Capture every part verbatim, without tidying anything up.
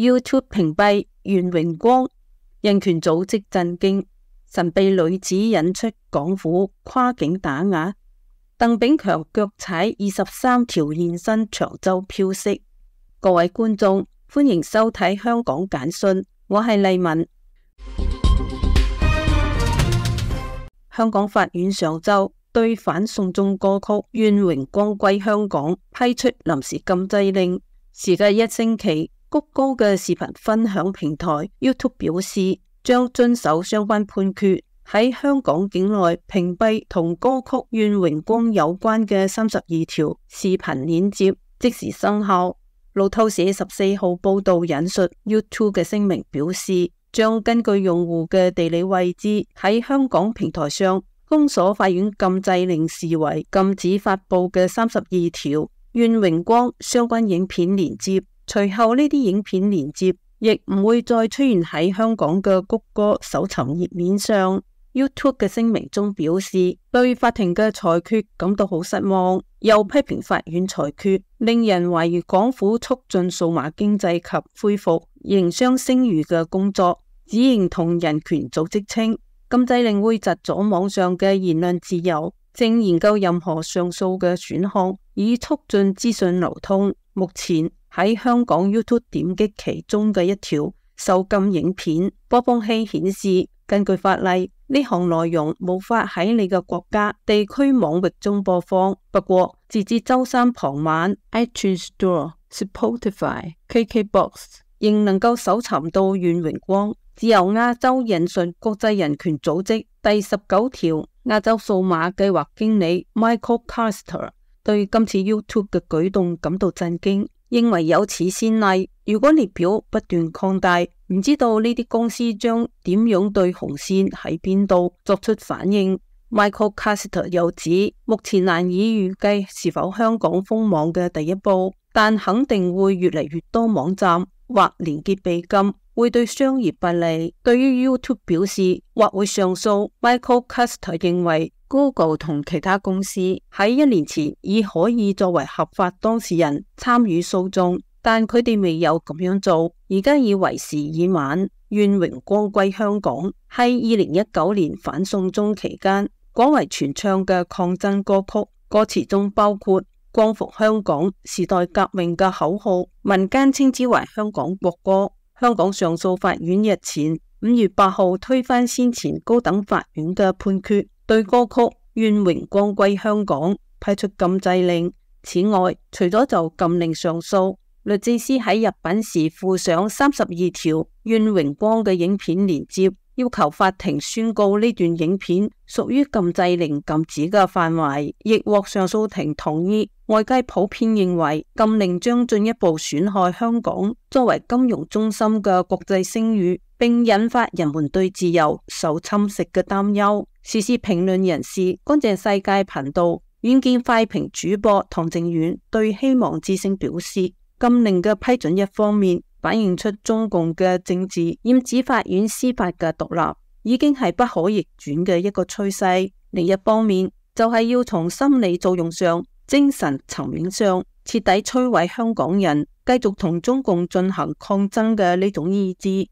YouTube 屏蔽袁榮光，人權組織震驚，神秘女子引出港府跨境打壓，鄧炳強腳踩二十三條現身長洲飄色。各位觀眾，歡迎收睇香港簡訊，我係麗文。香港法院上週對反送中歌曲《願榮光歸香港》批出臨時禁制令，時隔一星期，谷歌嘅視頻分享平台 YouTube 表示將遵守相關判決，喺香港境內屏蔽同歌曲《願榮光》有關嘅三十二條視頻鏈接，即時生效。路透社十四號報道引述 YouTube 嘅聲明表示，將根據用戶嘅地理位置喺香港平台上封鎖法院禁制令視為禁止發佈嘅三十二條願榮光相關影片連接，隨後呢啲影片連接亦唔會再出現喺香港嘅谷歌搜尋頁面上。YouTube 嘅聲明中表示，對法庭嘅裁決感到好失望，又批評法院裁決令人懷疑港府促進數碼經濟及恢復營商聲譽嘅工作，只認同人權組織稱禁制令會窒阻網上嘅言論自由，正研究任何上訴嘅選項以促進資訊流通。目前喺香港 YouTube 點擊其中嘅一條受禁影片，播放器顯示根據法例，呢項內容無法喺你嘅國家地區網域中播放。不過，截至周三傍晚 ，iTunes Store、Spotify、K K Box 仍能夠搜尋到願榮光。自由亞洲引述國際人權組織第十九條亞洲數碼計劃經理 Michael Caster 對今次 YouTube 嘅舉動感到震驚，認為有此先例，如果列表不斷擴大，唔知道呢啲公司將點樣對紅線喺邊度作出反應。Michael Caster 又指，目前難以預計是否香港封網嘅第一步，但肯定會越嚟越多網站或連結被禁，會對商業不利。對於 YouTube 表示或會上訴， Michael Caster 認為 Google 同其他公司喺一年前已可以作為合法當事人參與訴訟，但佢哋未有咁樣做，而家已為時已晚。願榮光歸香港係二零一九年反送中期間廣為傳唱嘅抗爭歌曲，歌詞中包括光復香港、時代革命嘅口號，民間稱之為香港國歌。香港上訴法院日前五月八號推翻先前高等法院嘅判決，對歌曲《願榮光歸香港》批出禁制令。此外，除咗就禁令上訴，律政司喺入稟時附上三十二條願榮光嘅影片連接，要求法庭宣告呢段影片屬於禁制令禁止嘅範圍，亦獲上訴庭同意。外界普遍認為禁令將進一步損害香港作為金融中心嘅國際聲譽，並引發人們對自由受侵蝕嘅擔憂。時事評論人士乾淨世界頻道遠見快評主播唐靖遠對希望之聲表示，禁令嘅批准一方面反映出中共嘅政治劍指法院司法嘅獨立已經係不可逆轉嘅一個趨勢，另一方面就係要從心理作用上、精神層面上徹底摧毀香港人繼續同中共進行抗爭嘅呢種意志。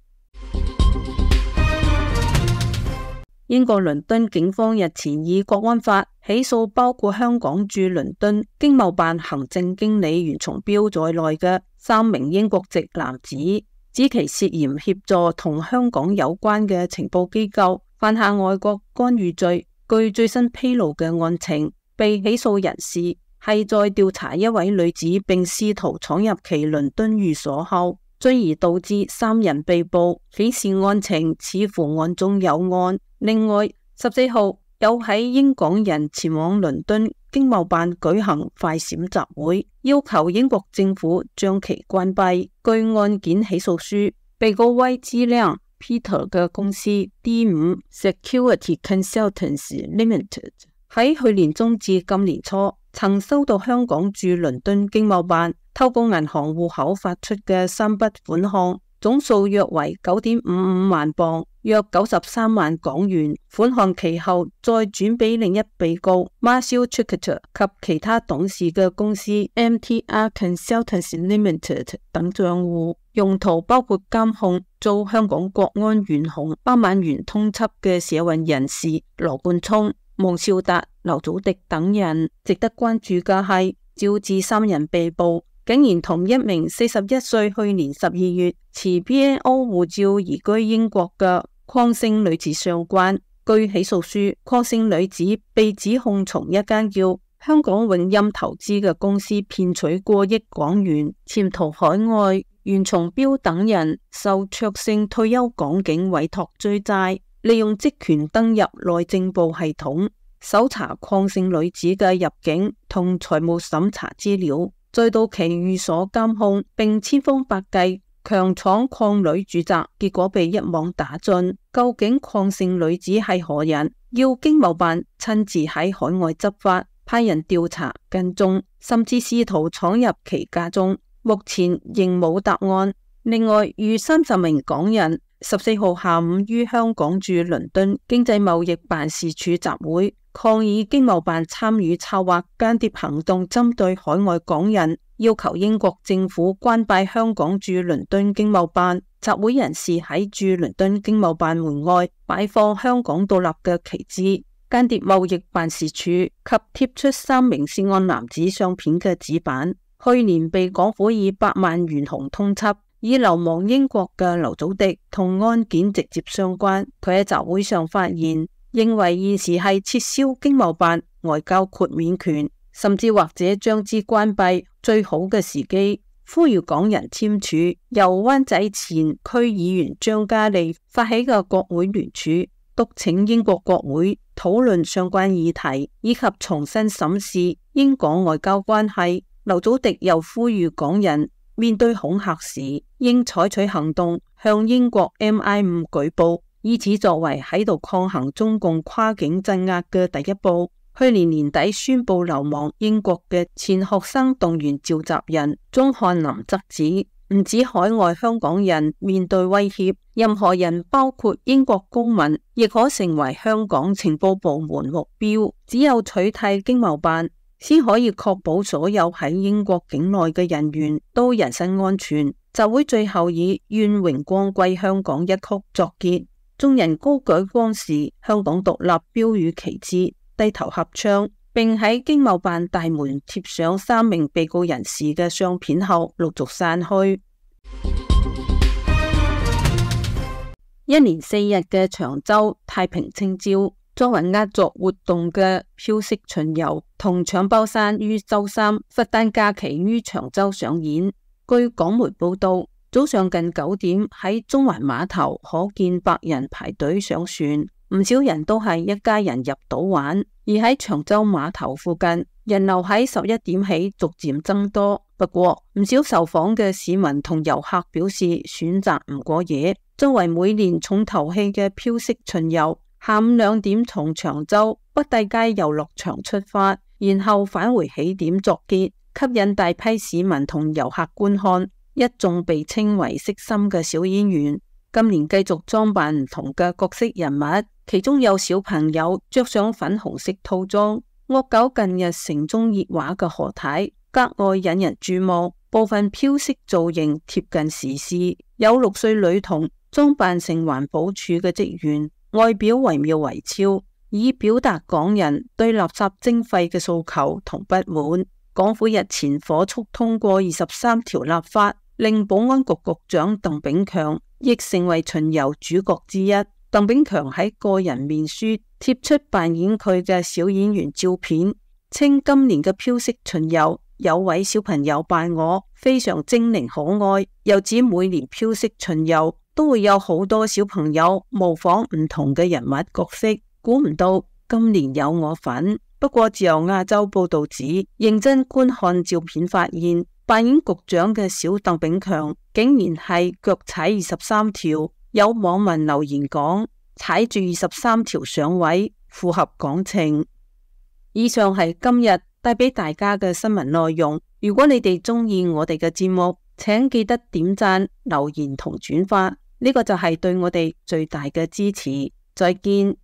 英國倫敦警方日前以國安法起訴包括香港駐倫敦經貿辦行政經理袁松標在內嘅三名英國籍男子，指其涉嫌協助同香港有關嘅情報機構犯下外國干預罪。據最新披露嘅案情，被起訴人士係在調查一位女子並試圖闖入其倫敦寓所後，進而導致三人被捕，顯示案情似乎案中有案。另外，十四號有喺英港人前往倫敦經貿辦舉行快閃集會，要求英國政府將其關閉。據案件起訴書，被告威之亮 Peter 嘅公司 D 五 Security Consultants Limited 喺去年中至今年初，曾收到香港駐倫敦經貿辦透過銀行戶口發出嘅三筆款項，總數約為九點五五萬鎊。 約九十三萬港元，款項其後再轉俾另一被告 Marcel Treacher 及其他董事嘅公司 M T R Consultancy Limited 等賬戶，用途包括監控遭香港國安懸紅百萬元通緝嘅社運人士羅冠聰、蒙兆達、劉祖迪等人。值得關注嘅係，趙志三人被捕，竟然同一名四十一歲去年十二月持 B N O 護照移居英國嘅鄺姓女子相關。據起訴書，鄺姓女子被指控從一間叫香港永鑫投資嘅公司騙取過億港元，潛逃海外。袁松標等人受卓勝退休港警委託追債，利用職權登入內政部系統，搜查鄺姓女子嘅入境同財務審查資料，再到其寓所監控，並千方百計強闖鄺女住宅，結果被一網打盡。究竟鄺姓女子係何人？要經貿辦親自喺海外執法，派人調查跟蹤，甚至試圖闖入其家中，目前仍冇答案。另外，逾三十名港人十四號下午於香港駐倫敦經濟貿易辦事處集會，抗議經貿辦參與策劃間諜行動，針對海外港人，要求英國政府關閉香港駐倫敦經貿辦。集會人士喺駐倫敦經貿辦門外擺放香港獨立嘅旗幟。間諜貿易辦事處及貼出三名涉案男子相片嘅紙板。去年被港府以百萬懸紅通緝，已流亡英國嘅劉祖迪同案件直接相關。佢喺集會上發言，認為現時係撤銷經貿辦外交豁免權，甚至或者將之關閉最好嘅時機，呼籲港人簽署由灣仔前區議員張嘉利發起嘅國會聯署，督請英國國會討論相關議題，以及重新審視英港外交關係。劉祖迪又呼籲港人面對恐嚇時，應採取行動，向英國 M I 五舉報，以此作為喺度抗衡中共跨境鎮壓嘅第一步。去年年底宣布流亡英國嘅前學生動員召集人鍾漢林則指，唔止海外香港人面對威脅，任何人包括英國公民亦可成為香港情報部門目標。只有取締經貿辦，先可以確保所有喺英國境內嘅人員都人身安全。集會最後以願榮光歸香港一曲作結，眾人高舉光時香港獨立標語旗幟，低頭合唱，並喺經貿辦大門貼上三名被告人士嘅相片後陸續散去。一連四日嘅長洲太平清醮，作為壓軸活動嘅飄色巡遊同搶包山於周三，佛誕假期於長洲上演。據港媒報道，早上近九點喺中環碼頭可見百人排隊上船，唔少人都係一家人入島玩。而喺長洲碼頭附近，人流喺十一點起逐漸增多。不過唔少受訪嘅市民同遊客表示選擇唔過夜。作為每年重頭戲嘅飄色巡遊，下午兩點從長洲北帝街遊樂場出發，然後返回起點作結，吸引大批市民同遊客觀看。一眾被稱為色心嘅小演員，今年繼續裝扮唔同嘅角色人物，其中有小朋友着上粉紅色套裝。惡搞近日城中熱話嘅何太格外引人注目，部分飄色造型貼近時事，有六歲女童裝扮成環保署嘅職員，外表惟妙惟肖，以表達港人對垃圾徵費嘅訴求同不滿。港府日前火速通過二十三條立法，令保安局局長鄧炳強亦成為巡遊主角之一。鄧炳強喺個人面書貼出扮演佢嘅小演員照片，稱今年嘅飄色巡遊有位小朋友扮我，非常精靈可愛。又指每年飄色巡遊都會有好多小朋友模仿唔同嘅人物角色，估唔到今年有我份。不過自由亞洲報道指，認真觀看照片發現，扮演局長嘅小鄧炳強竟然係腳踩二十三條。有網民留言講，踩住二十三條上位，符合港情。以上係今日帶俾大家嘅新聞內容。如果你哋鍾意我哋嘅節目，請記得點讚、留言同轉發。 呢個就係對我哋最大嘅支持。再見。